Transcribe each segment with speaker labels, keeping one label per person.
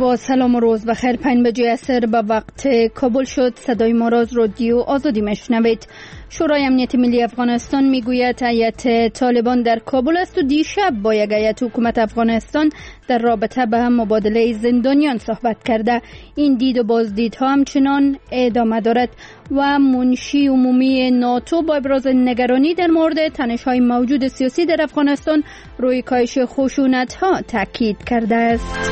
Speaker 1: با سلام و روز بخیر. 5 بجه عصر به وقت کابل شد. صدای ما را از رادیو آزادی میشنوید. شورای امنیت ملی افغانستان میگوید هیئت طالبان در کابل است و دیشب با یک هیئت حکومت افغانستان در رابطه به مبادله زندانیان صحبت کرده. این دید و بازدیدها همچنان ادامه دارد و منشی عمومی ناتو با ابراز نگرانی در مورد تنش‌های موجود سیاسی در افغانستان روی کاهش خشونت‌ها تاکید کرده است.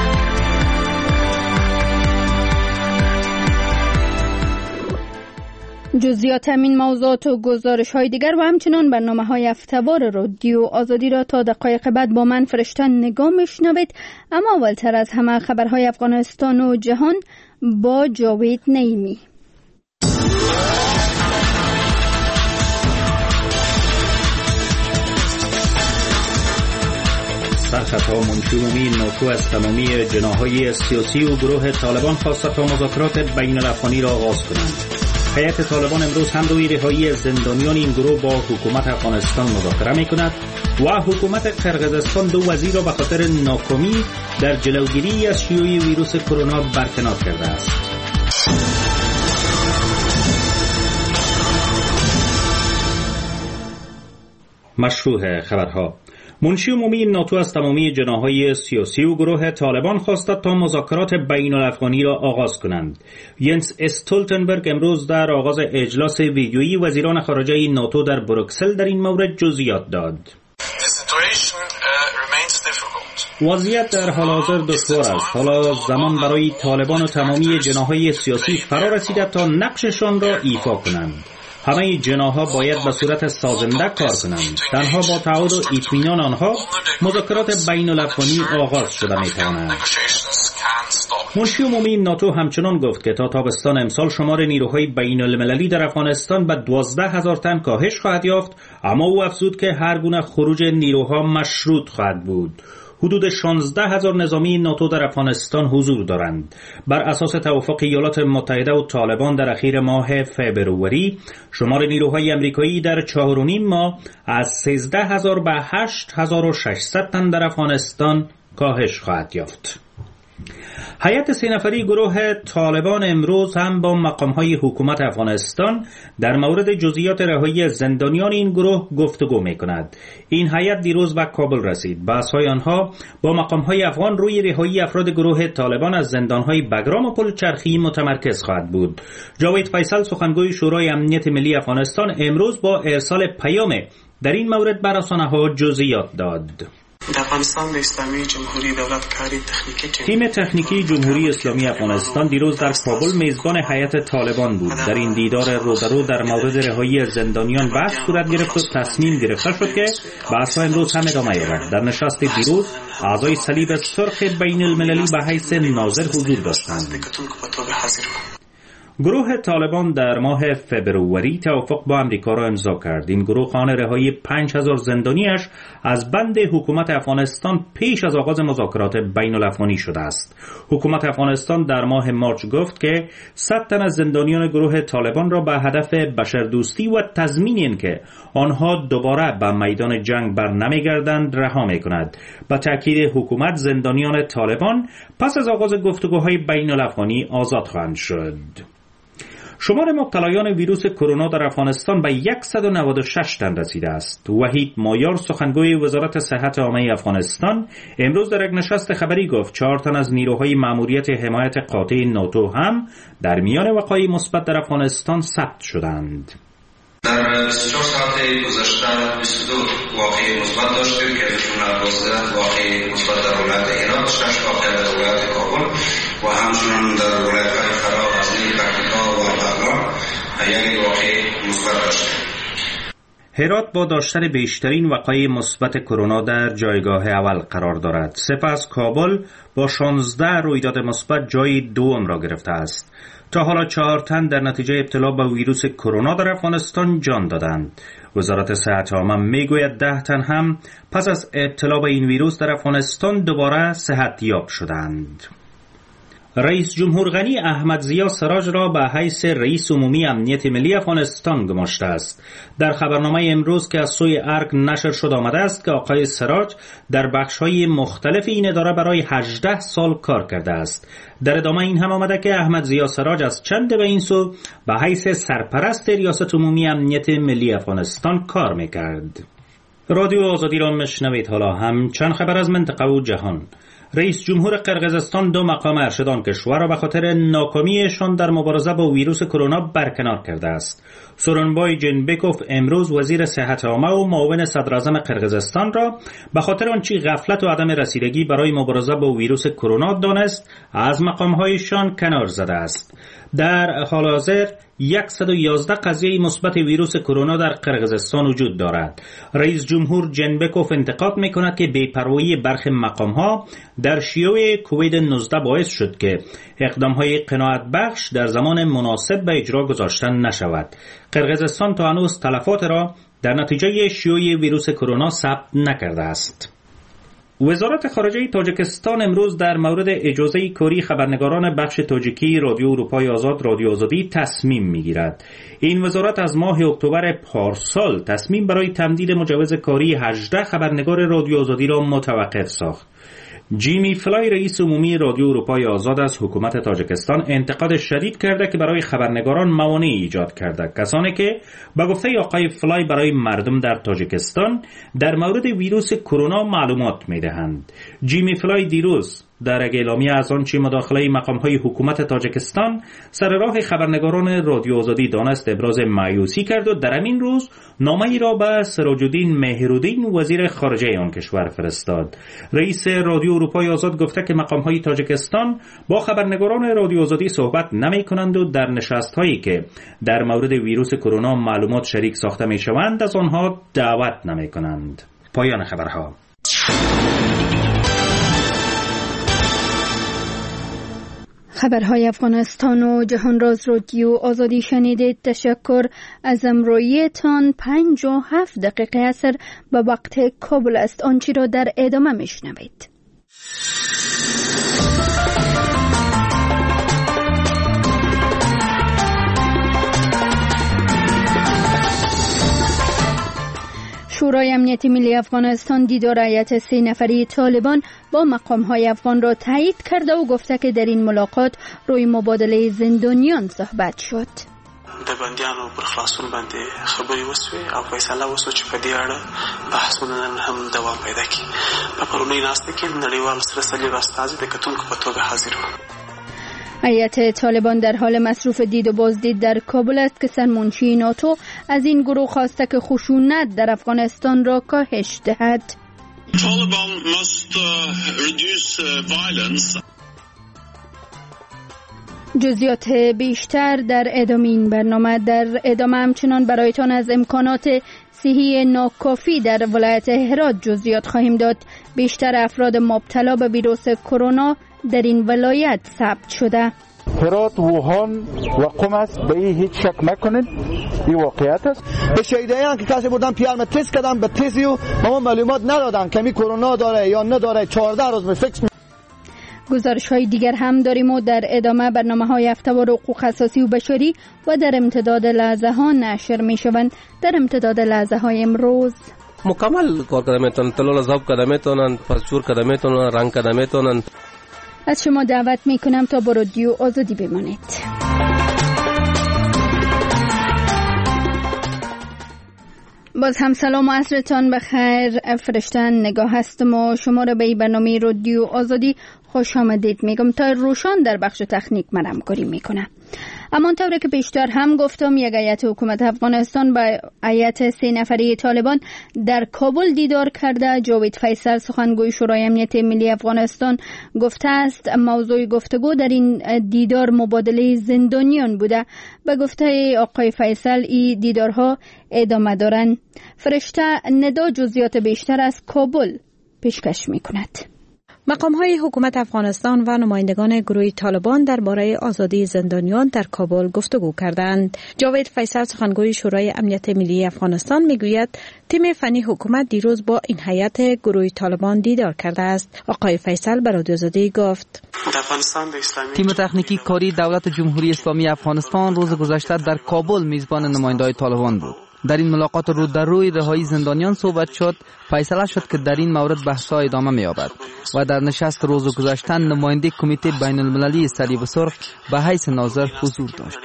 Speaker 1: جزئیات همین موضوعات و گزارش‌های دیگر و همچنان برنامه‌های هفته‌وار رادیو آزادی را تا دقایق بعد با من فرشته نگاه می‌شنوید. اما اولتر از همه خبرهای افغانستان و جهان با جاوید نعیمی.
Speaker 2: سرخطها منشی عمومی ناتو از تمامی جناح‌های سیاسی و گروه طالبان خواست تا مذاکرات بین الافغانی را آغاز کنند. هیئت طالبان امروز هم روی رهایی زندانیان این گروه با حکومت افغانستان مذاکره می‌کند و حکومت قرقیزستان 2 وزیر را به خاطر ناکامی در جلوگیری از شیوع ویروس کرونا برکنار کرده است. مشروع خبرها. منشی عمومی ناتو از تمامی جناح‌های سیاسی و گروه طالبان خواست تا مذاکرات بین الافغانی را آغاز کنند. ینس استولتنبرگ امروز در آغاز اجلاس ویدیویی وزیران خارجه ناتو در بروکسل در این مورد جزئیات داد. وضعیت در حال حاضر دشوار است. حالا زمان برای طالبان و تمامی جناح‌های سیاسی فرا رسیده تا نقششان را ایفا کنند. همه جناح‌ها باید به صورت سازنده کار کنند. تنها با تعهد و اطمینان آنها مذاکرات بین الافغانی آغاز شده می‌تواند. منشی عمومی ناتو همچنان گفت که تا تابستان امسال شمار نیروهای بین المللی در افغانستان به 12,000 تن کاهش خواهد یافت، اما او افزود که هر گونه خروج نیروها مشروط خواهد بود. حدود 16,000 نظامی ناتو در افغانستان حضور دارند. بر اساس توافق ایالات متحده و طالبان در اخیر ماه فبروری، شمار نیروهای امریکایی در 4.5 ماه از 13,000 به 8,600 تن در افغانستان کاهش خواهد یافت. هیئت 3 نفری گروه طالبان امروز هم با مقام‌های حکومت افغانستان در مورد جزئیات رهایی زندانیان این گروه گفتگو می‌کند. این هیئت دیروز به کابل رسید. بحث‌های آنها با مقام‌های افغان روی رهایی افراد گروه طالبان از زندان‌های بگرام و پل چرخی متمرکز خواهد بود. جاوید فیصل سخنگوی شورای امنیت ملی افغانستان امروز با ارسال پیام در این مورد به رسانه‌ها جزئیات داد. تیم تکنیکی جمهوری اسلامی افغانستان دیروز در کابل میزبان هیئت طالبان بود. در این دیدار رودرو در مورد رهایی زندانیان بحث صورت گرفت و تصمیم گرفته شد که بحث‌ها امروز هم ادامه یابد. در نشست دیروز اعضای صلیب سرخ بین المللی به حیث ناظر حضور داشتند. گروه طالبان در ماه فبروری توافق با امریکا را امضا کرد. این گروه خواهان رهایی 5,000 زندانیش از بند حکومت افغانستان پیش از آغاز مذاکرات بین الافغانی شده است. حکومت افغانستان در ماه مارچ گفت که 100 تن از زندانیان گروه طالبان را به هدف بشردوستی و تضمین اینکه آنها دوباره به میدان جنگ بر نمیگردند رها می‌کند. با تاکید حکومت زندانیان طالبان پس از آغاز گفتگوهای بین الافغانی آزاد خواهند شد. شمار مبتلایان ویروس کرونا در افغانستان به 196 تن رسیده است. وحید مایار سخنگوی وزارت صحت عامه افغانستان امروز در یک نشست خبری گفت 4 تن از نیروهای ماموریت حمایت قاطع ناتو هم در میان وقایع مثبت در افغانستان ثبت شدند.
Speaker 3: در 24 ساعت گذشته 22 واقعه مثبت داشتیم که ازشون 12 واقعه مثبت در ولایت هرات، 6 واقعه در ولایت کابل و همچنین در ولایت‌های فرا، غزنی، پکتیکا و بغلان یک واقعه مثبت داشتیم.
Speaker 2: هرات با داشتن بیشترین وقایع مثبت کرونا در جایگاه اول قرار دارد. سپس کابل با 16 رویداد مثبت جای دوم را گرفته است. تا حالا 4 تن در نتیجه ابتلا به ویروس کرونا در افغانستان جان دادند. وزارت صحت عامه میگوید 10 تن هم پس از ابتلا به این ویروس در افغانستان دوباره صحت یاب شدند. رئیس جمهور غنی احمد ضیا سراج را به حیث رئیس عمومی امنیت ملی افغانستان گماشته است. در خبرنامه امروز که از سوی ارگ نشر شد آمده است که آقای سراج در بخش‌های مختلف این اداره برای 18 سال کار کرده است. در ادامه این هم آمده که احمد ضیا سراج از چند به این سو به حیث سرپرست ریاست عمومی امنیت ملی افغانستان کار می‌کرد. رادیو آزادی را میشنوید. حالا هم چند خبر از منطقه و جهان. رئیس جمهور قرقیزستان 2 مقام ارشد آن کشور را به خاطر ناکامیشان در مبارزه با ویروس کرونا برکنار کرده است. سورونبای جنبکوف امروز وزیر صحت عامه و معاون صدراعظم قرقیزستان را به خاطر آنچه غفلت و عدم رسیدگی برای مبارزه با ویروس کرونا دانست از مقام‌هایشان کنار زده است. در حال حاضر 111 قضیه مثبت ویروس کرونا در قرقیزستان وجود دارد. رئیس جمهور جنبکوف انتقاد می‌کند که بی‌پروایی برخی مقام‌ها در شیوع کووید 19 باعث شد که اقدام‌های قناعت بخش در زمان مناسب به اجرا گذاشتن نشود. قرقیزستان تا هنوز تلفات را در نتیجه شیوع ویروس کرونا ثبت نکرده است. وزارت خارجه تاجیکستان امروز در مورد اجازه کاری خبرنگاران بخش تاجیکی رادیو اروپای آزاد رادیو آزادی تصمیم میگیرد. این وزارت از ماه اکتبر پارسال تصمیم برای تمدید مجوز کاری 18 خبرنگار رادیو آزادی را متوقف ساخت. جیمی فلای رئیس عمومی رادیو اروپای آزاد از حکومت تاجیکستان انتقاد شدید کرده که برای خبرنگاران موانعی ایجاد کرده. کسانی که به گفته آقای فلای برای مردم در تاجیکستان در مورد ویروس کرونا معلومات میدهند. جیمی فلای دیروز در اعلامیه از آنچه مداخله مقام‌های حکومت تاجیکستان سر راه خبرنگاران رادیو آزادی دانست ابراز مایوسی کرد و در همین روز نامه‌ای را به سراج الدین مهرالدین وزیر خارجه آن کشور فرستاد. رئیس رادیو اروپای آزاد گفته که مقام‌های تاجیکستان با خبرنگاران رادیو آزادی صحبت نمی‌کنند و در نشست‌هایی که در مورد ویروس کرونا معلومات شریک ساخته می‌شوند از آنها دعوت نمی‌کنند. پایان خبرها.
Speaker 1: خبرهای افغانستان و جهان راز رادیو آزادی شنیدید. تشکر از همراهیتان. 57 دقیقه عصر به وقت کابل است. آنچه را در ادامه میشنوید. شورای امنیت ملی افغانستان دیدار هیئت 3 نفری طالبان با مقام‌های افغان را تایید کرده و گفته که در این ملاقات روی مبادله زندانیان صحبت شد.
Speaker 4: د بندیانو پر خلاصون باندې خبرې وسوې او فیصله وسو چې په دې اړه بحثونه نن هم دوام پیدا کړي. په پرونی ناسته کې نړیوال سره صلیب استازي د کتونکو په توګه حاضر وو.
Speaker 1: هیئت طالبان در حال مصروف دید و بازدید در کابل است که سرمنشی ناتو از این گروه خواسته که خشونت در افغانستان را کاهش دهد. جزئیات بیشتر در ادامه این برنامه. در ادامه همچنان برایتان از امکانات صحی ناکافی در ولایت هرات جزئیات خواهیم داد. بیشتر افراد مبتلا به ویروس کرونا در این ولایت ثبت شده.
Speaker 5: هرات، ووهان و قم است، به این هیچ شک نکنید، این واقعیت است.
Speaker 6: به شهیدایان که کسی بودن پیام تست کردن به تزی و ما معلومات ندادن که می کرونا داره یا نداره. 14 روز به فکس.
Speaker 1: گزارش های دیگر هم داریم و در ادامه برنامه های هفته‌وار حقوق اساسی و بشری و در امتداد لحظه ها نشر می شوند. در امتداد لحظه های امروز
Speaker 7: مکمل کار کرده میتونن، تلال زاب کرده میتونن، پاسپور کرده میتونن، رنگ کرده میتونن.
Speaker 1: از شما دعوت می کنم تا با رادیو آزادی بمانید. باز هم سلام و عصرتان بخیر. فرشتن نگاه هستم و شما را به برنامه رادیو آزادی خوش آمدید میگم. تا روشان در بخش تکنیک من همکاری میکنه. اما طوری که پیشتر هم گفتم یک هیئت حکومت افغانستان با هیئت 3 نفری طالبان در کابل دیدار کرده. جاوید فیصل سخنگوی شورای امنیت ملی افغانستان گفته است موضوع گفتگو در این دیدار مبادله زندانیان بوده. به گفته آقای فیصل این دیدارها ادامه دارند. فرشته ندا جزئیات بیشتر از کابل پیشکش میکند.
Speaker 8: مقام‌های حکومت افغانستان و نمایندگان گروه طالبان درباره آزادی زندانیان در کابل گفتگو کردند. جاوید فیصل سخنگوی شورای امنیت ملی افغانستان میگوید تیم فنی حکومت دیروز با این هیئت گروه طالبان دیدار کرده است. آقای فیصل به رادیو آزادی گفت
Speaker 9: تیم تکنیکی کاری دولت جمهوری اسلامی افغانستان روز گذشته در کابل میزبان نماینده‌های طالبان بود. در این ملاقات رو در روی رهایی زندانیان صحبت شد. فیصله شد که در این مورد بحث‌ها ادامه می‌یابد و در نشست روز گذشته نماینده کمیته بین المللی صلیب سرخ به حیث ناظر حضور داشت.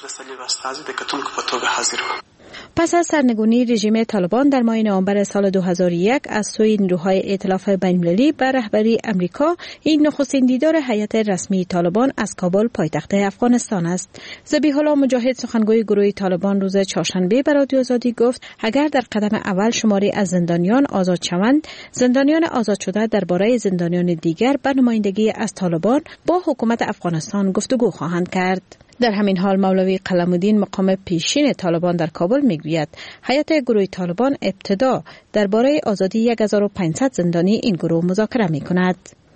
Speaker 8: پس از سرنگونی رژیم طالبان در ماه نوامبر سال 2001 از سوی نیروهای ائتلاف بین‌المللی به رهبری امریکا، این نخستین دیدار هیئت رسمی طالبان از کابل پایتخت افغانستان است. ذبیح الله مجاهد سخنگوی گروه طالبان روز چهارشنبه به رادیو آزادی گفت اگر در قدم اول شماری از زندانیان آزاد شوند، زندانیان آزاد شده درباره زندانیان دیگر به نمایندگی از طالبان با حکومت افغانستان گفتگو خواهند کرد. در همین حال مولوی قلم‌الدین مقام پیشین طالبان در کابل میگوید هیئت گروه طالبان ابتدا درباره آزادی 1500 زندانی این گروه مذاکره می‌کند.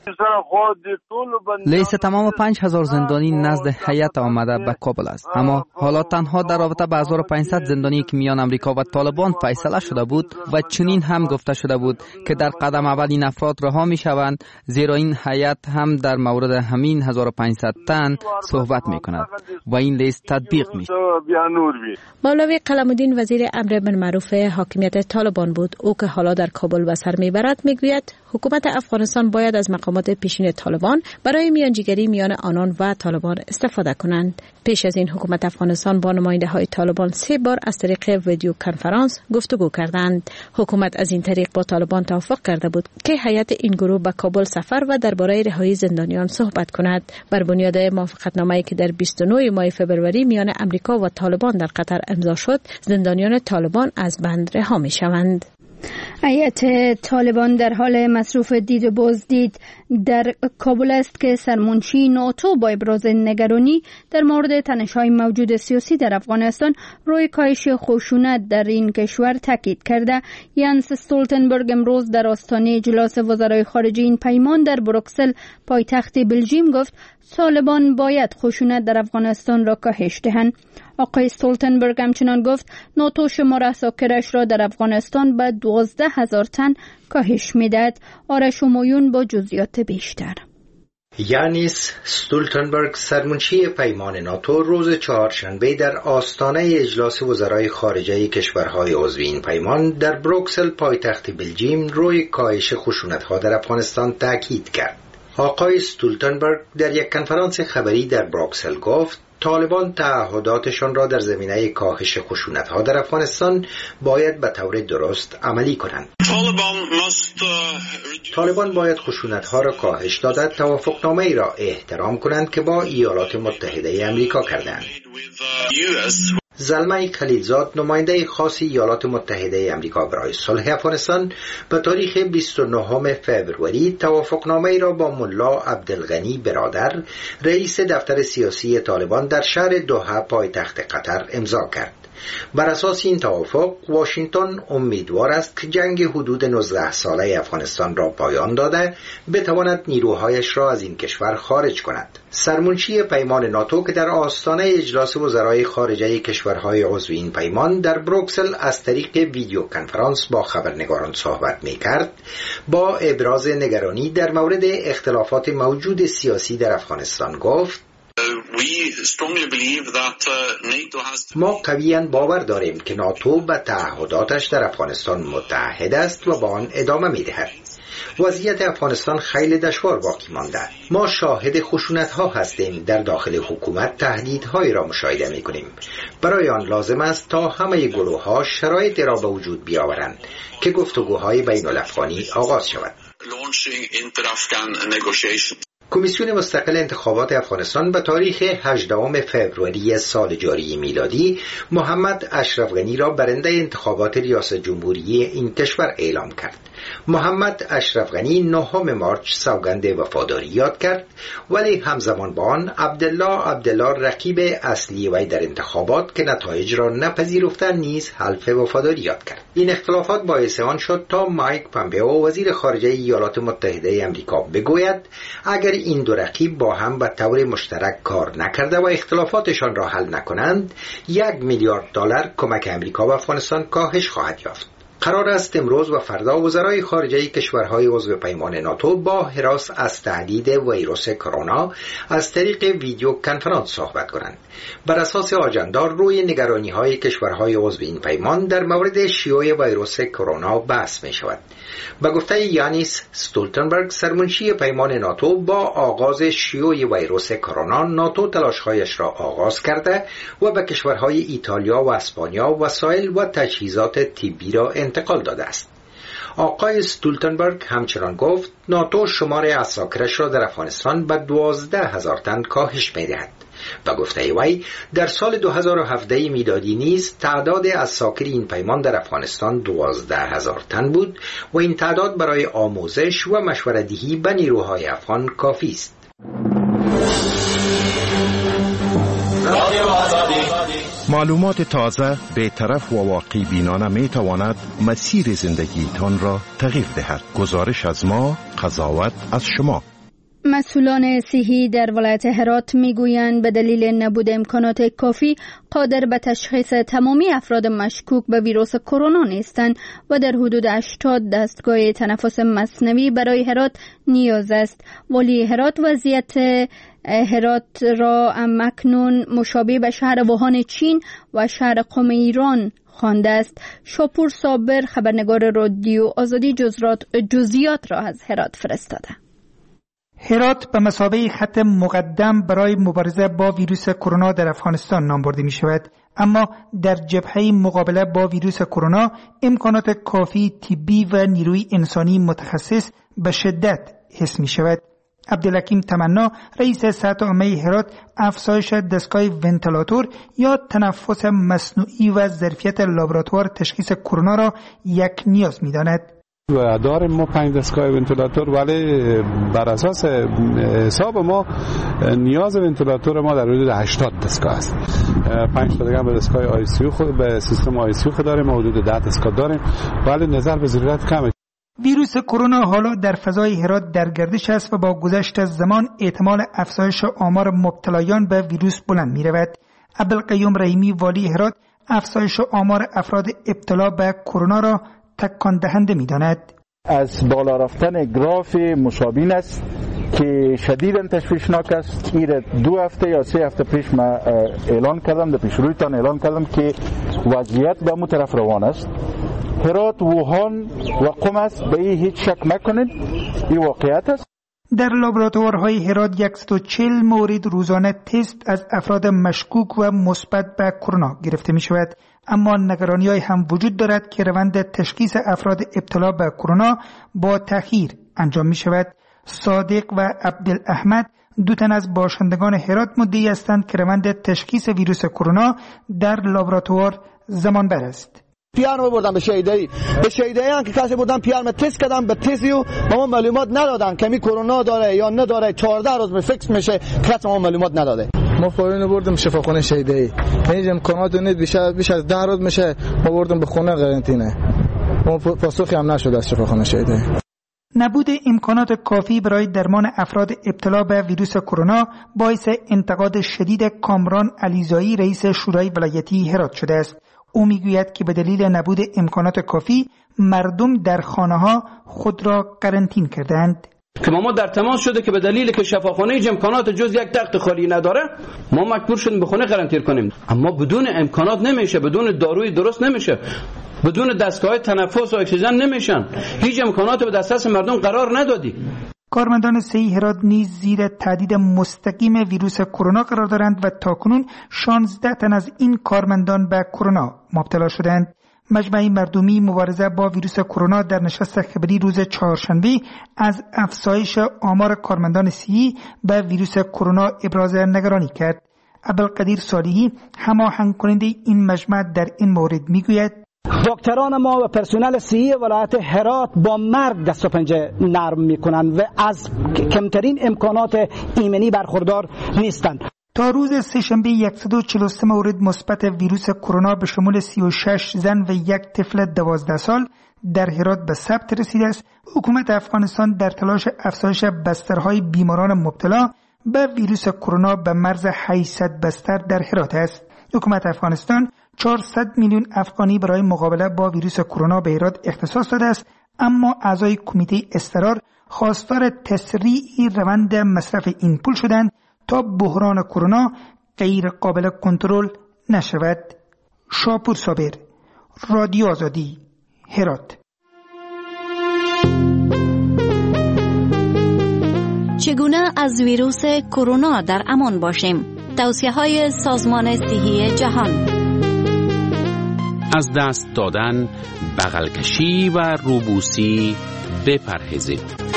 Speaker 9: لیست تمام 5000 زندانی نزد هیئت آمده به کابل است، اما حالا تنها در رابطه با 1500 زندانی که میان امریکا و طالبان فیصله شده بود و چنین هم گفته شده بود که در قدم اول این افراد رها میشوند، زیرا این هیئت هم در مورد همین 1500 تن صحبت میکند و این لیست تطبیق میشه.
Speaker 8: مولوی قلم‌الدین وزیر امر بالمعروف حاکمیت طالبان بود. او که حالا در کابل به سر میبرد میگوید حکومت افغانستان باید از مقامات پیشین طالبان برای میانجیگری میان آنان و طالبان استفاده کنند. پیش از این حکومت افغانستان با نماینده های طالبان 3 بار از طریق ویدیو کنفرانس گفتگو کردند. حکومت از این طریق با طالبان توافق کرده بود که هیئت این گروه به کابل سفر و درباره رهایی زندانیان صحبت کند. بر بنیاد موافقتنامه‌ای که در 29 ماه فوریه میان امریکا و طالبان در قطر امضا شد، زندانیان طالبان از بند رها می‌شوند.
Speaker 1: هیئت طالبان در حال مصروف دید و بازدید در کابل است که سرمنشی ناتو با ابراز نگرانی در مورد تنش‌های موجود سیاسی در افغانستان روی کاهش خشونت در این کشور تاکید کرده. یانس استولتنبرگ امروز در آستانه اجلاس وزرای خارجه این پیمان در بروکسل پایتخت بلژیم گفت طالبان باید خشونت در افغانستان را کاهش دهند. آقای استولتنبرگ همچنان گفت ناتو شمار اساکرش را در افغانستان به 12,000 تن کاهش می‌دهد. آرش همایون با جزئیات بیشتر.
Speaker 10: یانس استولتنبرگ سرمنشی پیمان ناتو روز چهارشنبه در آستانه اجلاس وزرای خارجه کشورهای عضو این پیمان در بروکسل پایتخت بلژیم روی کاهش خشونت‌ها در افغانستان تاکید کرد. آقای استولتنبرگ در یک کنفرانس خبری در بروکسل گفت طالبان تعهداتشان را در زمینه کاهش خشونت‌ها در افغانستان باید به طور درست عملی کنند. طالبان باید خشونت‌ها را کاهش داده توافقنامه‌ای را احترام کنند که با ایالات متحده آمریکا کردند. زلمه خلیلزاد نماینده خاص ایالات متحده آمریکا برای صلح افغانستان به تاریخ 29 فوریه توافقنامه‌ای را با ملا عبدالغنی برادر رئیس دفتر سیاسی طالبان در شهر دوحه پایتخت قطر امضا کرد. بر اساس این توافق واشنگتن امیدوار است که جنگ حدود 19 ساله افغانستان را پایان داده بتواند نیروهایش را از این کشور خارج کند. سرمنشی پیمان ناتو که در آستانه اجلاس وزرای خارجه کشورهای عضو این پیمان در بروکسل از طریق ویدیو کنفرانس با خبرنگاران صحبت می‌کرد، با ابراز نگرانی در مورد اختلافات موجود سیاسی در افغانستان گفت ما قویاً باور داریم که ناتو به تعهداتش در افغانستان متعهد است و با آن ادامه می‌دهد. وضعیت افغانستان خیلی دشوار باقی مانده. ما شاهد خشونت‌ها هستیم. در داخل حکومت تهدیدهایی را مشاهده می‌کنیم. برای آن لازم است تا همه گروه‌ها شرایطی را به وجود بیاورند که گفتگوهای بین‌الافغانی آغاز شود. کمیسیون مستقل انتخابات افغانستان به تاریخ 18 فوریه سال جاری میلادی محمد اشرف غنی را برنده انتخابات ریاست جمهوری این کشور اعلام کرد. محمد اشرف غنی 9 مارچ سوگند وفاداری یاد کرد، ولی همزمان با آن عبدالله رقیب اصلی وی در انتخابات که نتایج را نپذیرفته نیز حلف وفاداری یاد کرد. این اختلافات باعث آن شد تا مایک پامپئو وزیر خارجه ایالات متحده آمریکا بگوید اگر این دو رقیب با هم به طور مشترک کار نکرده و اختلافاتشان را حل نکنند 1 میلیارد دلار کمک آمریکا به افغانستان کاهش خواهد یافت. قرار است امروز و فردا وزرای خارجه کشورهای عضو پیمان ناتو با هراس از تهدید ویروس کرونا از طریق ویدیو کنفرانس صحبت کنند. بر اساس آجندا روی نگرانی‌های کشورهای عضو این پیمان در مورد شیوع ویروس کرونا بحث می شود. به گفته یانیس استولتنبرگ سرمنشی پیمان ناتو، با آغاز شیوع ویروس کرونا ناتو تلاش‌هایش را آغاز کرده و به کشورهای ایتالیا و اسپانیا وسایل و تجهیزات طبی را انتقال داده است. آقای استولتنبرگ همچنان گفت ناتو شمار عساکرش را در افغانستان به 12,000 تن کاهش می‌دهد. و گفته وی در سال 2017 میلادی نیز تعداد عساکر این پیمان در افغانستان 12,000 تن بود و این تعداد برای آموزش و مشوره‌دهی به نیروهای افغان کافی است.
Speaker 11: معلومات تازه، بی‌طرف و واقع بینانه می تواند مسیر زندگیتان را تغییر دهد. گزارش از ما، قضاوت از شما.
Speaker 1: مسئولان صحی در ولایت هرات میگویند به دلیل نبود امکانات کافی قادر به تشخیص تمامی افراد مشکوک به ویروس کرونا نیستند و در حدود 80 دستگاه تنفس مصنوعی برای هرات نیاز است. ولی هرات وضعیت هرات را اکنون مشابه به شهر ووهان چین و شهر قم ایران خوانده است. شاپور صابر خبرنگار رادیو آزادی جزئیات را از هرات فرستاده.
Speaker 12: هرات به مثابه خط مقدم برای مبارزه با ویروس کرونا در افغانستان نام برده می شود، اما در جبهه مقابله با ویروس کرونا امکانات کافی طبی و نیروی انسانی متخصص به شدت حس می شود. عبدالحکیم تمنا رئیس صحت عامه هرات افزایش دستگاه ونتیلاتور یا تنفس مصنوعی و ظرفیت لابراتوار تشخیص کرونا را یک نیاز می داند.
Speaker 13: و داریم ما 5 دستگاه ونتیلاتور، ولی بر اساس حساب ما نیاز ونتیلاتور ما در حدود 80 دستگاه است. 5 تا دیگه به دستگاه آی سی یو به سیستم آی سی یو داریم، حدود 10 دستگاه داریم، ولی نظر به ضرورت کمه.
Speaker 12: ویروس کرونا حالا در فضای هرات در گردش است و با گذشت از زمان احتمال افزایش آمار مبتلایان به ویروس بلند می رود. عبدالقیوم رحیمی والی هرات افزایش آمار افراد ابتلا به کرونا را تکان دهنده می داند.
Speaker 5: از بالا رفتن گراف مشابه است که شدیداً تشویشناک است. این 2 هفته یا 3 هفته پیش ما اعلان کردم، در پیش رویتان اعلان کردم که وضعیت به اون طرف روان است. هرات، ووهان و قم است، به این هیچ شک مکنید، این واقعیت است.
Speaker 12: در لابراتوارهای هرات 140 مورد روزانه تست از افراد مشکوک و مثبت به کرونا گرفته می شود، اما نگرانی‌های هم وجود دارد که روند تشخیص افراد ابتلا به کرونا با تأخیر انجام می شود. صادق و عبدالاحمد 2 تن از باشندگان هرات مدعی هستند که روند تشخیص ویروس کرونا در لابراتوار زمان بر است.
Speaker 6: پیانو بردم به شهیدایی هم که کسی بودم پیانو تست کردم به تستیو ما معلومات ندادن که می کرونا داره یا نداره. 14 روز به فکس میشه کسی ما معلومات نداده.
Speaker 14: ما فورا بردم شفاخانه شهیدایی، هیچ امکانات نیست، بیش از 10 روز میشه ما بردم به خونه قرنطینه، ما پاسخی هم نشد از شفاخانه شهیدایی.
Speaker 12: نبود امکانات کافی برای درمان افراد ابتلا به ویروس کرونا باعث انتقاد شدید کامران علیزایی رئیس شورای ولایتی هرات شده است. او میگوید که به دلیل نبود امکانات کافی مردم در خانه‌ها خود را قرنطین کردند.
Speaker 15: که ما در تماس شده که به دلیل که شفاخانه امکانات جز یک تخت خالی نداره ما مجبور شدیم به خونه قرنطین کنیم. اما بدون امکانات نمیشه، بدون داروی درست نمیشه، بدون دستگاه تنفس و اکسیژن نمیشن. هیچ امکانات به دسترس مردم قرار ندادی.
Speaker 12: کارمندان صحی هرات نیز زیر تهدید مستقیم ویروس کرونا قرار دارند و تاکنون 16 تن از این کارمندان به کرونا مبتلا شدند. مجمع مردمی مبارزه با ویروس کرونا در نشست خبری روز چهارشنبه از افزایش آمار کارمندان صحی به ویروس کرونا ابراز نگرانی کرد. عبدالقدیر صالحی هماهنگ کننده این مجمع در این مورد میگوید:
Speaker 16: دکتران ما و پرسنل صحی ولایت هرات با مرگ دست و پنجه نرم میکنند و از کمترین امکانات ایمنی برخوردار نیستند.
Speaker 12: تا روز سه‌شنبه 143 مورد مثبت ویروس کرونا به شمول 36 زن و یک طفل 12 سال در هرات به ثبت رسیده است. حکومت افغانستان در تلاش افزایش بسترهای بیماران مبتلا به ویروس کرونا به مرز 800 بستر در هرات است. حکومت افغانستان 400 میلیون افغانی برای مقابله با ویروس کرونا به هرات اختصاص داده است، اما اعضای کمیته اضطرار خواستار تسریع روند مصرف این پول شدند تا بحران کرونا غیر قابل کنترل نشود. شاپور صابر، رادیو آزادی، هرات.
Speaker 17: چگونه از ویروس کرونا در امان باشیم؟ توصیه‌های سازمان صحی جهان:
Speaker 18: از دست دادن، بغل کشی و روبوسی بپرهیزید.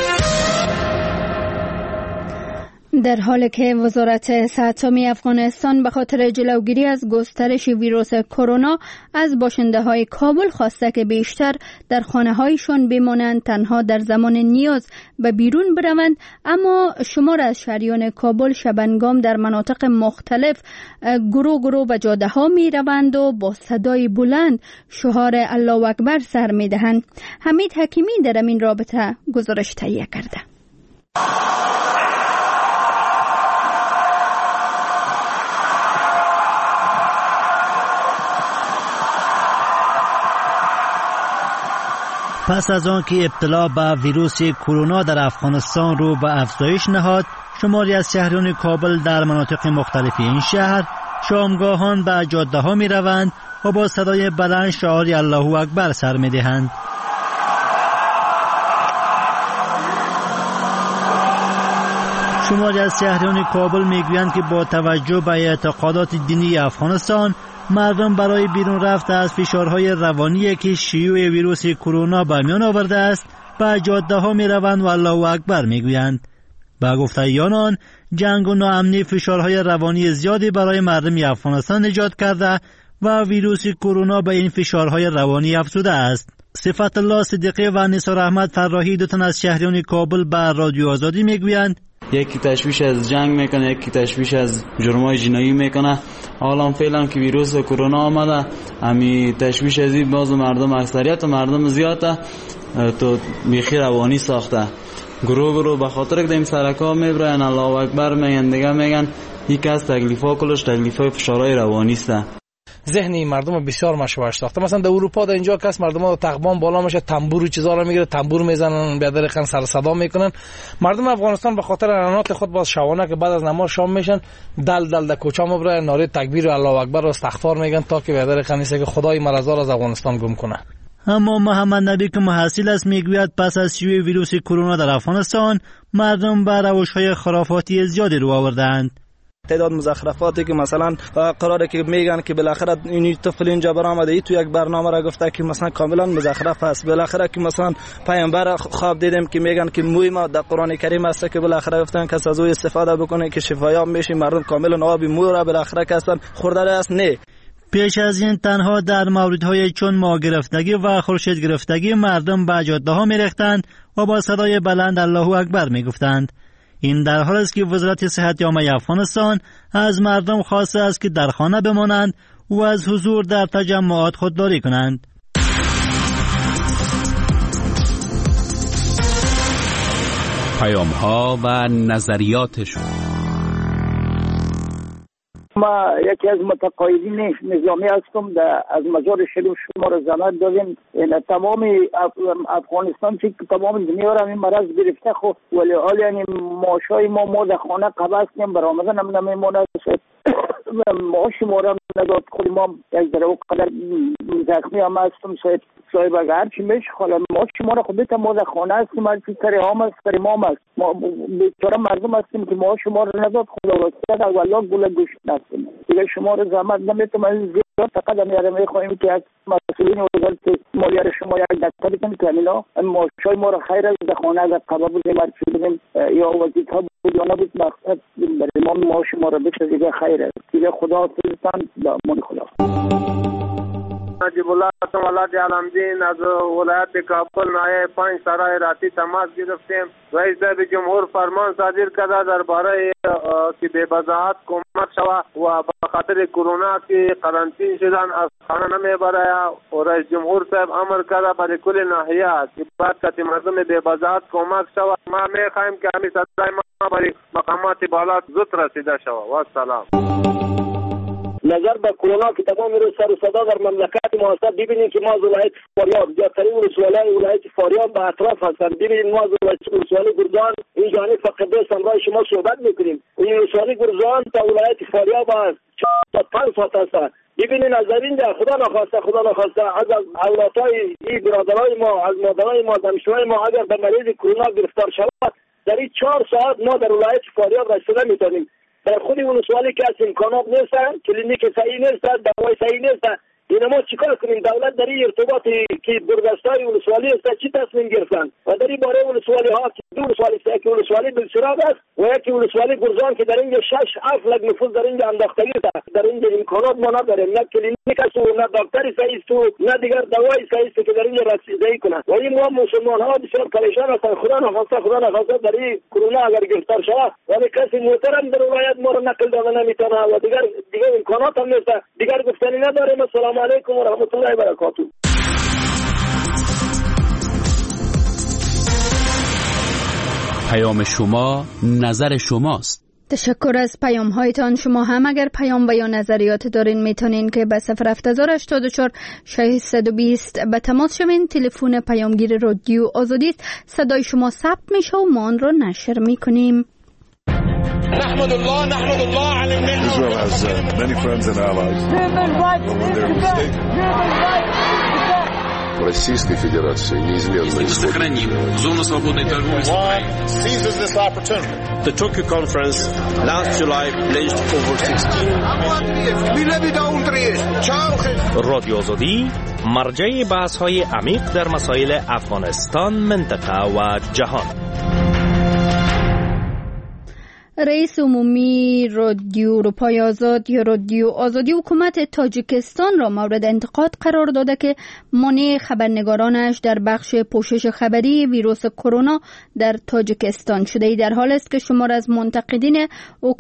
Speaker 1: در حالی که وزارت صحت عامه افغانستان به خاطر جلوگیری از گسترش ویروس کرونا از باشنده‌های کابل خواسته که بیشتر در خانه‌هایشان بمانند، تنها در زمان نیاز به بیرون بروند، اما شمار از شهریان کابل شبانگام در مناطق مختلف گروه به جاده‌ها می‌روند و با صدای بلند شعار الله اکبر سر می‌دهند. حمید حکیمی در این رابطه گزارش تهیه کرده.
Speaker 19: پس از آن که ابتلا به ویروس کرونا در افغانستان رو به افزایش نهاد، شماری از شهریان کابل در مناطق مختلف این شهر شامگاهان به جاده ها می روند و با صدای بلند شعار الله اکبر سر می دهند. شماری از شهریان کابل می گویند که با توجه به اعتقادات دینی افغانستان، مردم برای بیرون رفت از فشارهای روانی که شیوع ویروس کرونا به میان آورده است به جاده ها می روند و الله اکبر می گویند. به گفته آنان، جنگ و ناامنی فشارهای روانی زیادی برای مردم افغانستان ایجاد کرده و ویروس کرونا به این فشارهای روانی افزوده است. صفت الله صدیقی و نثار احمد فراحی، دو تن از شهریان کابل به رادیو آزادی می گویند:
Speaker 20: یکی تشویش از جنگ میکنه، یکی تشویش از جرمای جنایی میکنه. حالا فعلا که ویروس کرونا آمده، امی تشویش از این باز مردم، اکثریت مردم زیاده تو بیخی روانی ساخته. گروه به خاطر که این سرکا میبرن الله اکبر میگن، دیگه میگن یکی از تکلیفا کلش تکلیفای فشارهای روانی است.
Speaker 21: ذهنی مردم بسیار مشوش ساخته. مثلا در اروپا در اینجا کس مردم تقبان بالا میشه، تنبور و چیزا رو میگیره، تنبور میزنن، به درخن سر صدا میکنن. مردم افغانستان به خاطر اعلانات خود باز شبانه که بعد از نماز شام میشن دل در کوچه مبره ناره تکبیر و الله اکبر و استغفار میگن تا که به درخن نیست که خدای مرزا از افغانستان گم کنه.
Speaker 19: اما محمد نبی که محصل است میگوید پس از شیوع ویروس کرونا در افغانستان، مردم به روش‌های خرافاتی زیادی رو آوردند.
Speaker 14: تعداد مزخرفاتی که مثلا قراره که میگن که بالاخره این طفل اینجا برآمده، ای تو یک برنامه را گفته که مثلا کاملا مزخرف است. بالاخره که مثلا پیامبر خواب دیدیم که میگن که موی ما در قرآن کریم است که بالاخره گفتن کس از او استفاده بکنه که شفایاب میشه. مردم کاملا آب موی را بالاخره کسان خورده است. نه،
Speaker 19: پیش از این تنها در موردهای چون ماه گرفتگی و خورشید گرفتگی مردم به جاده‌ها می‌ریختند و با صدای بلند الله اکبر میگفتند. این در حالی است که وزارت صحت عامه افغانستان از مردم خواسته است که در خانه بمانند و از حضور در تجمعات خودداری کنند.
Speaker 18: پیام‌ها و نظریاتشون.
Speaker 22: ما یکی از متقاعدین نظامی هستم. از مجال شریف شما را زحمت دادیم. تمام افغانستان که تمام دنیا را این مرض گرفته خو ولی حال یعنی ماشای ما در خانه قبض کنیم برآمدن هم نمیمونه. معاش ما را نداد. خود ما یک در او قدر زخمی هم هستم. صاحب اگر هرچی میشه خالا معاش ما را خود ما در خانه هستیم. هرچی سر هم است سر ما است. ما بیچاره مردم هستیم که معاش ما را نداد. خدا واسه در والله گل گوش نستیم. دیگه شما را زحمت نمیتونم از زیاد قدم یاره میخواهیم که از مسئولین وزارت مالیه را شما یک دسته بکنید که همینا ماشای ما را خیر از در خانه اگر قبا بودیم مرچی بودیم یا وزیت ها بود یا نبود مقصد برای ما ماش ما را بشه دیگه خیر است دیگه. خدا حافظتان به امان خدا.
Speaker 2: نجیب الله هستم ولایت علمدین از ولایت کابل نایب 5 سرای راتی تماس گرفتیم. رئیس جمهور فرمان صادر کرده درباره که به وضاحت کمک شود و به خاطر کرونا که قرنطین شدن از خانه نمیبره و رئیس جمهور صاحب امر کرده برای کل ناحیه که بعد که مردم به وضاحت کمک شود. ما میخواهیم که همین صدای ما برای مقامات بالا زود رسیده شود. و سلام.
Speaker 3: نظر به کرونا که تمام روز سر و صدا در مملکت ما هست، ببینید که ما از ولایت فاریاب زیادترین ولایت فاریاب به اطراف هستند. ببینید ما از ولایت گرزان این جانب فقط همراه شما صحبت میکنیم. این ولایت گرزان تا ولایت فاریاب است 4 تا 5 ساعت است. ببینید از اینجا خدا نخواسته از اولادای این برادرای ما از مادرای ما دانشجوهای ما اگر به مریض کرونا گرفتار شود در این 4 ساعت ما در ولایت فاریاب رسیدن میتونیم. در خود ولسوالی که از امکانات نیستن، کلینیک صحیح نیستن، دوای صحیح نیستن، این ما چیکار کنیم؟ دولت در این ارتباطی که بردستای ولسوالی است چی تصمیم گرفتن و در این باره ولسوالی ها که دو ولسوالی است، یکی ولسوالی بلچراغ است و یکی ولسوالی گرزان که در اینجا 6-7 لک نفوس در اینجا انداختگی است. در اینجا امکانات ما نداریم، نه کلینیک است و نه دکتری صحیح است و نه دیگر دوای صحیح است که در اینجا رسیدگی کنند. و این ما مسلمان ها بسیار پریشان هستند. خدا نخواسته در این کرونا اگر گرفتار شود ولی کسی محترم در ولایت ما را نقل داده نمیتونه و دیگر امکانات هم نیست. دیگر گفتنی نداریم. السلام علیکم و رحمت الله و برکاته.
Speaker 18: پیام شما نظر شماست.
Speaker 1: تشکر از پیام هایتان. شما هم اگر پیام و یا نظریات دارین میتونین که به 07084 620 به تماس شوین. تلفن پیامگیر رادیو آزادی است. صدای شما ثبت میشه و ما آن را نشر میکنیم.
Speaker 23: نحمد الله على النعمة. Israel has many friends and allies. Российской Федерации неизменно
Speaker 18: сохраним зону свободной торговли с Украиной.
Speaker 23: Seizes this opportunity. The Tokyo conference last July pledged over 16.
Speaker 24: رادیو آزادی مرجع بحث‌های عمیق در مسائل افغانستان، منطقه و جهان.
Speaker 1: رئیس عمومی رادیو اروپای آزاد یا رادیو آزادی حکومت تاجیکستان را مورد انتقاد قرار داده که مانع خبرنگارانش در بخش پوشش خبری ویروس کرونا در تاجیکستان شده. در حال است که شمار از منتقدین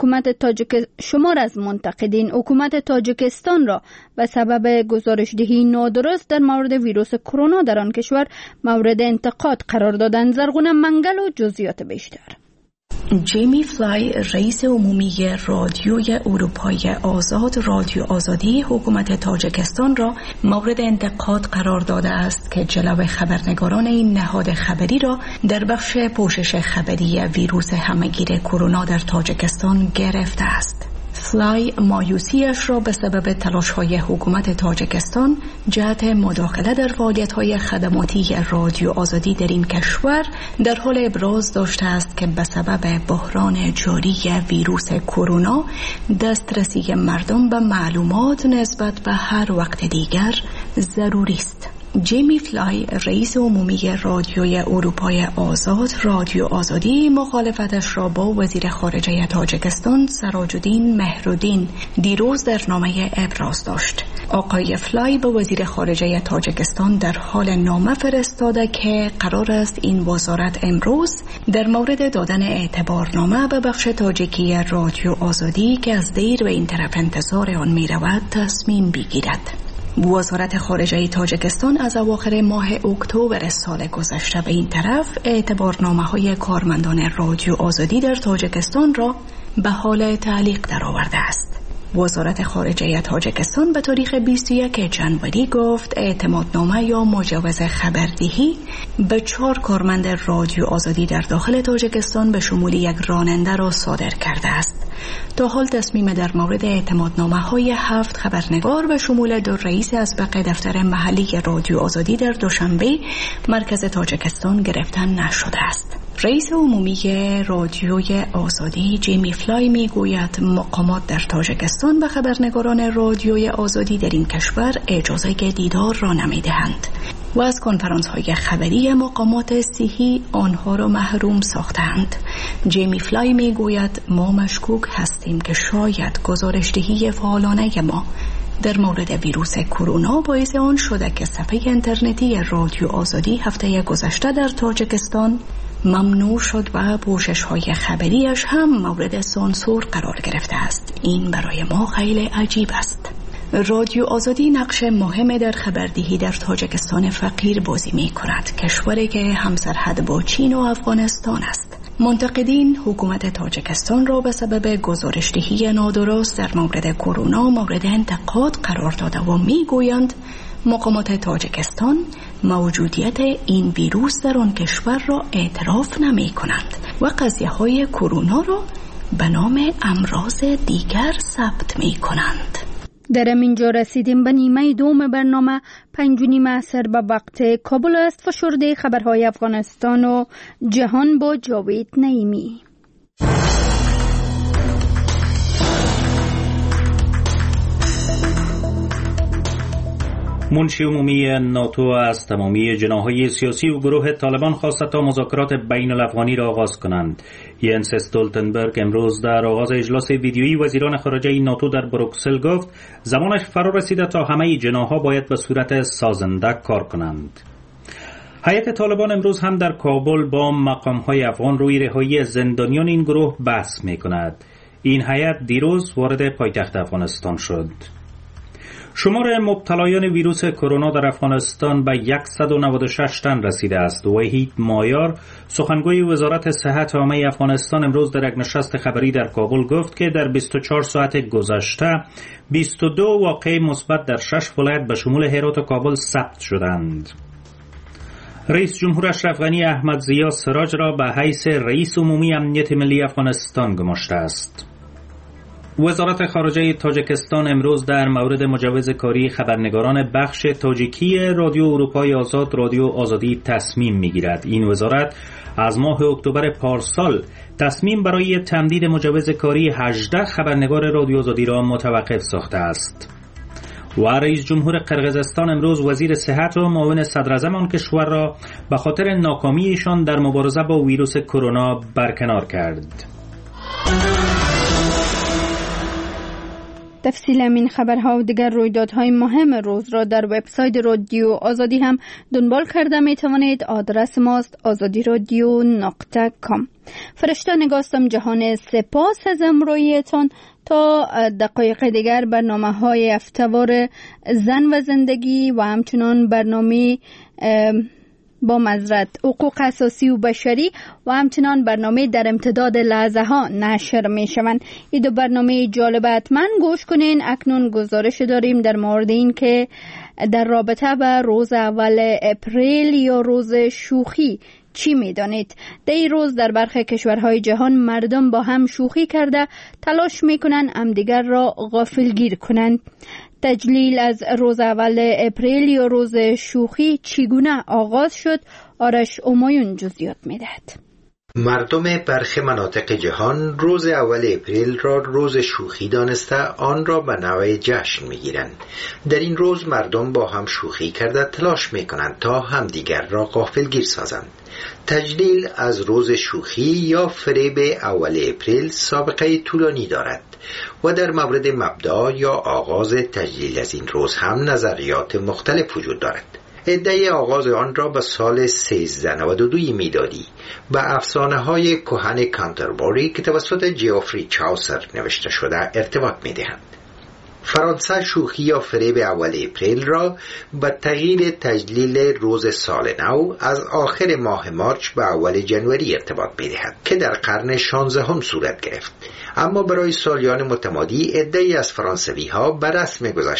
Speaker 1: حکومت تاجیکستان را به سبب گزارش‌دهی نادرست در مورد ویروس کرونا در آن کشور مورد انتقاد قرار دادند. زرغون منگل و جزئیات بیشتر.
Speaker 25: جیمی فلای رئیس عمومی رادیوی اروپای آزاد رادیو آزادی حکومت تاجیکستان را مورد انتقاد قرار داده است که جلو خبرنگاران این نهاد خبری را در بخش پوشش خبری ویروس همهگیر کرونا در تاجیکستان گرفته است. فلای مایوسیش را به سبب تلاش‌های حکومت تاجیکستان جهت مداخله در فعالیت‌های خدماتی رادیو آزادی در این کشور در حال ابراز داشته است که به سبب بحران جاری ویروس کرونا دسترسی مردم به معلومات نسبت به هر وقت دیگر ضروری است. جیمی فلای رئیس عمومی رادیوی اروپای آزاد رادیو آزادی مخالفتش را با وزیر خارجه تاجیکستان سراجالدین مهرالدین دیروز در نامه ابراز داشت. آقای فلای به وزیر خارجه تاجیکستان در حال نامه فرستاده که قرار است این وزارت امروز در مورد دادن اعتبارنامه به بخش تاجیکی رادیو آزادی که از دیر به این طرف انتظار آن می رود تصمیم بگیرد. وزارت خارجه تاجیکستان از اواخر ماه اکتبر سال گذشته به این طرف اعتبارنامه‌های کارمندان رادیو آزادی در تاجیکستان را به حال تعلیق درآورده است. وزارت خارجه تاجیکستان به تاریخ 21 جنوری گفت اعتمادنامه یا مجوز خبردهی به 4 کارمند رادیو آزادی در داخل تاجیکستان به شمول یک راننده را صادر کرده است. تا حال تصمیم در مورد اعتمادنامه‌های 7 خبرنگار به شمول 2 رئیس اسبق دفتر محلی رادیو آزادی در دوشنبه مرکز تاجیکستان گرفته نشده است. رئیس عمومی رادیوی آزادی جیمی فلای میگوید مقامات در تاجیکستان به خبرنگاران رادیوی آزادی در این کشور اجازه دیدار را نمیدهند و از کنفرانس های خبری مقامات صحی آنها را محروم ساختند. جیمی فلای میگوید ما مشکوک هستیم که شاید گزارشدهی فعالانه ما در مورد ویروس کرونا باعث آن شده که صفحه اینترنتی رادیو آزادی هفته گذشته در تاجیکستان ممنوع شد و پوشش‌های خبریش هم مورد سانسور قرار گرفته است. این برای ما خیلی عجیب است. رادیو آزادی نقش مهمی در خبردهی در تاجیکستان فقیر بازی می کند، کشوری که همسرحد با چین و افغانستان است. منتقدین حکومت تاجیکستان را به سبب گزارشدهی نادرست در مورد کرونا مورد انتقاد قرار داده و می گویند مقامات تاجیکستان موجودیت این ویروس در آن کشور را اعتراف نمی کنند و قضیه های کرونا را به نام امراض دیگر ثبت می کنند.
Speaker 1: در اینجا رسیدیم به نیمه دوم برنامه. 5:30 عصر به وقت کابل است. فشرده خبرهای افغانستان و جهان با جاوید نعیمی.
Speaker 4: منشی عمومی ناتو از تمامی جناح‌های سیاسی و گروه طالبان خواست تا مذاکرات بین الافغانی را آغاز کنند. ینس استولتنبرگ امروز در آغاز اجلاس ویدیویی وزیران خارجه ناتو در بروکسل گفت زمانش فرا رسیده تا همه جناح‌ها باید به صورت سازنده کار کنند. هیئت طالبان امروز هم در کابل با مقام‌های افغان روی رهایی زندانیان این گروه بحث می‌کند. این هیئت دیروز وارد پایتخت افغانستان شد. شمار مبتلایان ویروس کرونا در افغانستان به 196 تن رسیده است. وحید مایار سخنگوی وزارت صحت عامه افغانستان امروز در یک نشست خبری در کابل گفت که در 24 ساعت گذشته 22 واقعه مثبت در 6 ولایت به شمول هرات و کابل ثبت شدند. رئیس جمهور اشرف غنی احمد ضیا سراج را به حیث رئیس عمومی امنیت ملی افغانستان گماشته است. وزارت خارجه تاجیکستان امروز در مورد مجوز کاری خبرنگاران بخش تاجیکی رادیو اروپای آزاد رادیو آزادی تصمیم میگیرد. این وزارت از ماه اکتبر پارسال تصمیم برای تمدید مجوز کاری 18 خبرنگار رادیو آزادی را متوقف ساخته است. و رئیس جمهور قرقیزستان امروز وزیر صحت و معاون صدر اعظم آن کشور را به خاطر ناکامی ایشان در مبارزه با ویروس کرونا برکنار کرد.
Speaker 1: تفصیل این خبرها و دیگر رویدادهای مهم روز را در وبسایت رادیو آزادی هم دنبال کرده می توانید. آدرس ماست azadiradio.com. فرشته نگاستم جهان، سپاس از همراهیتان. تا دقایق دیگر برنامه‌های هفته‌وار زن و زندگی و همچنان برنامه با معذرت حقوق اساسی و بشری و همچنان برنامه در امتداد لحظه ها نشر می شوند. این دو برنامه جالب حتما گوش کنین. اکنون گزارش داریم در مورد این که در رابطه با روز اول اپریل یا روز شوخی چی می دانید؟ در این روز در برخی کشورهای جهان مردم با هم شوخی کرده تلاش می کنند همدیگر را غافلگیر کنند. تجلیل از روز اول اپریل یا روز شوخی چگونه آغاز شد؟ آرش امایون جزئیات می‌دهد.
Speaker 7: مردم برخی مناطق جهان روز اول اپریل را روز شوخی دانسته آن را به نوع جشن می‌گیرند. در این روز مردم با هم شوخی کرده تلاش می‌کنند تا همدیگر را غافلگیر سازند. تجلیل از روز شوخی یا فریب اول اپریل سابقه طولانی دارد و در مورد مبدا یا آغاز تجلیل از این روز هم نظریات مختلف وجود دارد. ادعای آغاز آن را به سال 1392 میلادی به افسانه‌های کهن کانتربری که توسط جیوفری چاوسر نوشته شده ارتباط می‌دهند. فرانسه شوخی یا فریب اول اپریل را به تغییر تجلیل روز سال نو از آخر ماه مارچ به اول جنوری ارتباط می‌دهد که در قرن 16 صورت گرفت. اما برای سالیان متمادی عده‌ای از فرانسوی‌ها به رسم گذاشته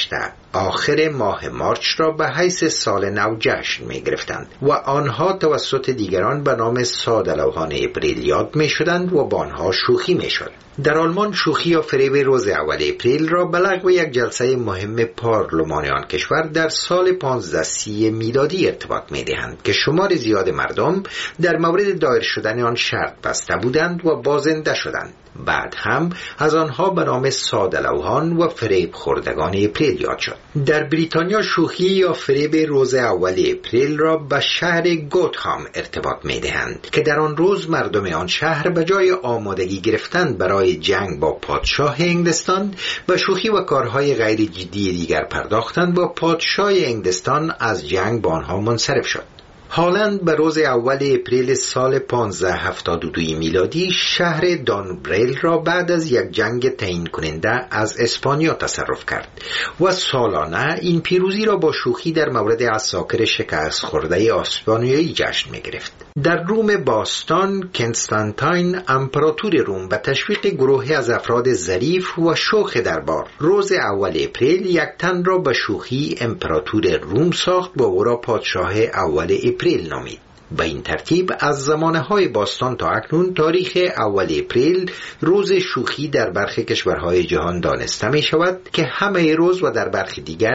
Speaker 7: آخر ماه مارچ را به حیث سال نو جشن می گرفتند و آنها توسط دیگران به نام سادلوهان اپریل یاد می شدند و با آنها شوخی می شد. در آلمان شوخی یا فریب روز اول اپریل را به لغو یک جلسه مهم پارلمان آن کشور در سال 1530 میلادی ارتباط می دهند که شمار زیاد مردم در مورد دایر شدن آن شرط بسته بودند و بازنده شدند. بعد هم از آنها به نام سادلوهان و فریب خوردگان اپریل یاد شد. در بریتانیا شوخی یا فریب روز اول اپریل را به شهر گوتهام ارتباط می دهند که در آن روز مردم آن شهر به جای آمادگی گرفتن برای جنگ با پادشاه انگلستان به شوخی و کارهای غیر جدی دیگر پرداختند و پادشاه انگلستان از جنگ با آنها منصرف شد. هالند به روز اول اپریل سال 1572 میلادی شهر دانبریل را بعد از یک جنگ تعیین کننده از اسپانیا تصرف کرد و سالانه این پیروزی را با شوخی در مورد عساکر شکست خورده اسپانیایی جشن می گرفت. در روم باستان کنستانتاین امپراتور روم به تشویق گروهی از افراد ظریف و شوخ دربار روز اول اپریل یک تن را به شوخی امپراتور روم ساخت و او را پادشاه اول اپریل نامید. به این ترتیب از زمانه‌های باستان تا اکنون تاریخ اول اپریل روز شوخی در برخی کشورهای جهان دانسته می شود که همه روز و در برخی دیگر